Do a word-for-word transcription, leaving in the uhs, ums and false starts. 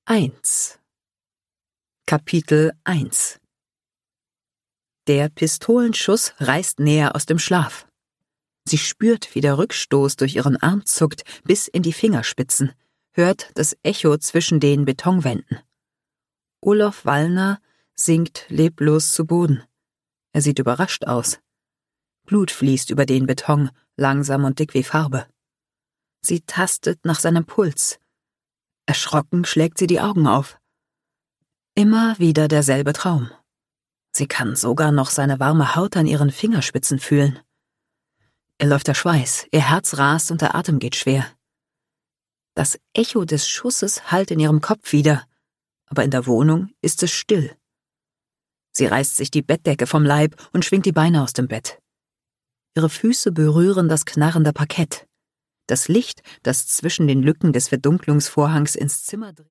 eins Kapitel eins Der Pistolenschuss reißt näher aus dem Schlaf. Sie spürt, wie der Rückstoß durch ihren Arm zuckt bis in die Fingerspitzen, hört das Echo zwischen den Betonwänden. Olof Wallner sinkt leblos zu Boden. Er sieht überrascht aus. Blut fließt über den Beton, langsam und dick wie Farbe. Sie tastet nach seinem Puls. Erschrocken schlägt sie die Augen auf. Immer wieder derselbe Traum. Sie kann sogar noch seine warme Haut an ihren Fingerspitzen fühlen. Ihr läuft der Schweiß, ihr Herz rast und der Atem geht schwer. Das Echo des Schusses hallt in ihrem Kopf wieder, aber in der Wohnung ist es still. Sie reißt sich die Bettdecke vom Leib und schwingt die Beine aus dem Bett. Ihre Füße berühren das knarrende Parkett. Das Licht, das zwischen den Lücken des Verdunklungsvorhangs ins Zimmer dringt,